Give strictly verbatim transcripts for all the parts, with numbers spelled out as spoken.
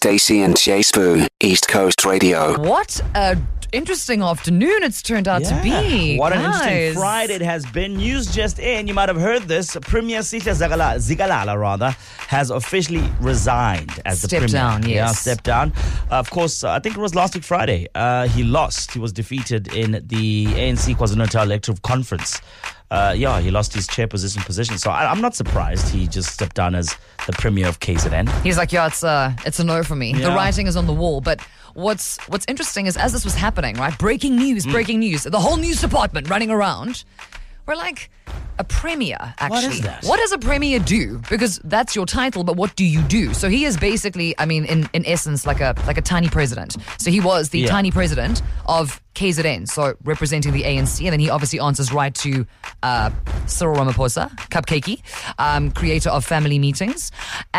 Stacey and Jay Spoo, East Coast Radio. What a interesting afternoon it's turned out Yeah. to be. What an Guys. interesting Friday it has been. News just in. You might have heard this. Premier Sihle Zikalala, Zikalala rather, has officially resigned as the Stepped premier. down, yes. Yeah, stepped down. Uh, of course, uh, I think it was last week Friday. Uh, he lost. He was defeated in the A N C KwaZulu-Natal Electoral Conference. Uh, yeah, he lost his chair position position. So I, I'm not surprised he just stepped down as the premier of K Z N. He's like, yeah, it's a, it's a no for me. The Yeah. writing is on the wall. But what's what's interesting is as this was happening, right? Breaking news, Mm. breaking news. The whole news department running around. We're like, a premier, actually. What is that? What does a premier do? Because that's your title, but what do you do? So he is basically, I mean, in, in essence, like a like a tiny president. So he was the Yeah. tiny president of K Z N, so representing the A N C, and then he obviously answers right to uh, Cyril Ramaphosa, Cupcakey, um, creator of Family Meetings.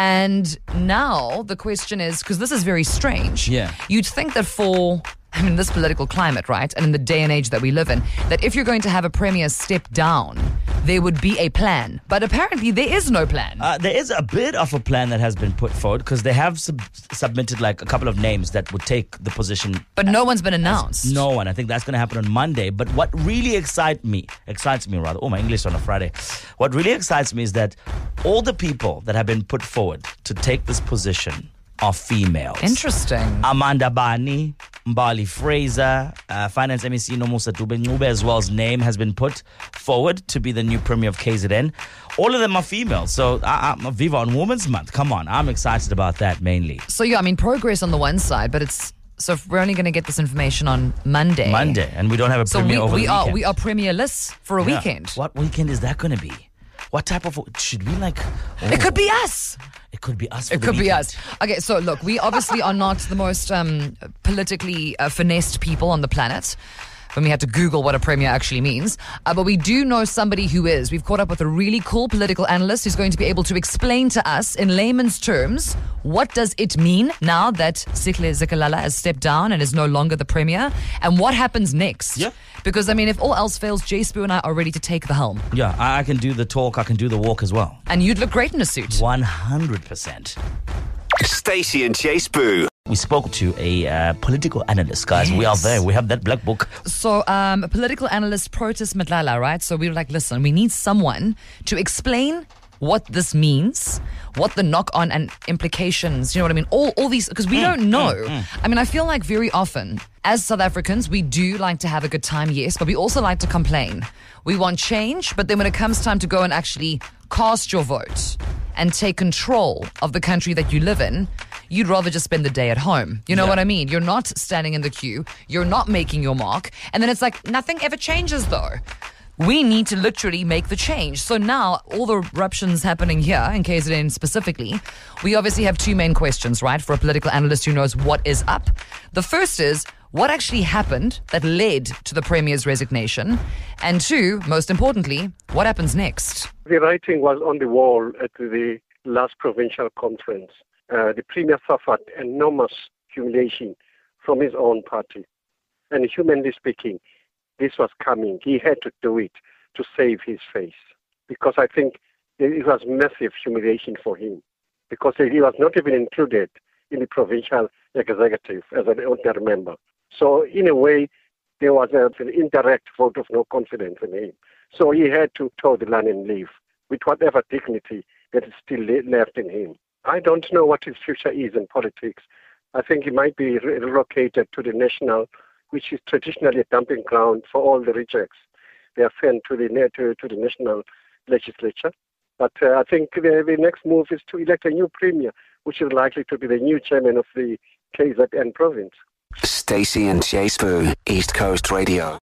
And now the question is, because this is very strange, Yeah. you'd think that for, I mean, this political climate, right, and in the day and age that we live in, that if you're going to have a premier step down, there would be a plan. But apparently there is no plan. Uh, there is a bit of a plan that has been put forward because they have sub- submitted like a couple of names that would take the position. but no one's been announced. No one. I think that's going to happen on Monday. But what really excites me, excites me rather, oh, my English on a Friday. What really excites me is that all the people that have been put forward to take this position are females. Interesting. Amanda Bani, Mbali Fraser, uh, Finance M E C Nomusa Dube as well's name has been put forward to be the new premier of K Z N. All of them are female. So uh, uh, Viva on Women's Month. Come on. I'm excited about that mainly. So yeah, I mean, progress on the one side, but it's, so if we're only going to get this information on Monday. Monday. And we don't have a So premier we, over we the are weekend. we are premierless for a Yeah. weekend. What weekend is that going to be? What type of... Should we like... Oh, It could be us. It could be us for It the could be weekend. us. Okay, so look, we obviously are not the most um, politically uh, finessed people on the planet. When we had to Google what a premier actually means. Uh, but we do know somebody who is. We've caught up with a really cool political analyst who's going to be able to explain to us in layman's terms what does it mean now that Sihle Zikalala has stepped down and is no longer the premier, and what happens next. Yeah. Because, I mean, if all else fails, Jay Spoo and I are ready to take the helm. Yeah, I, I can do the talk. I can do the walk as well. And you'd look great in a suit. one hundred percent. Stacey and Jay Spoo. We spoke to a uh, political analyst, guys. We are Yes. there. We have that black book. So, um, a political analyst, Protus Madlala, right? So we were like, listen, we need someone to explain what this means, what the knock-on and implications, you know what I mean? All, all these, because we don't know. I mean, I feel like very often, as South Africans, we do like to have a good time, yes, but we also like to complain. We want change, but then when it comes time to go and actually cast your vote and take control of the country that you live in, you'd rather just spend the day at home. You know Yeah. what I mean? You're not standing in the queue. You're not making your mark. And then it's like, nothing ever changes though. We need to literally make the change. So now, all the eruptions happening here in K Z N specifically, we obviously have two main questions, right? For a political analyst who knows what is up. The first is, what actually happened that led to the Premier's resignation? And two, most importantly, what happens next? The writing was on the wall at the last provincial conference. Uh, the Premier suffered enormous humiliation from his own party. And humanly speaking, this was coming. He had to do it to save his face. Because I think it was massive humiliation for him. Because he was not even included in the provincial executive as an ordinary member. So in a way, there was a, an indirect vote of no confidence in him. So he had to toe the line and leave with whatever dignity that is still left in him. I don't know what his future is in politics. I think he might be re- relocated to the national, which is traditionally a dumping ground for all the rejects. They are sent to the to, to the national legislature. But uh, I think the, the next move is to elect a new premier, which is likely to be the new chairman of the K Z N province. Stacey and Jay Spoo, East Coast Radio.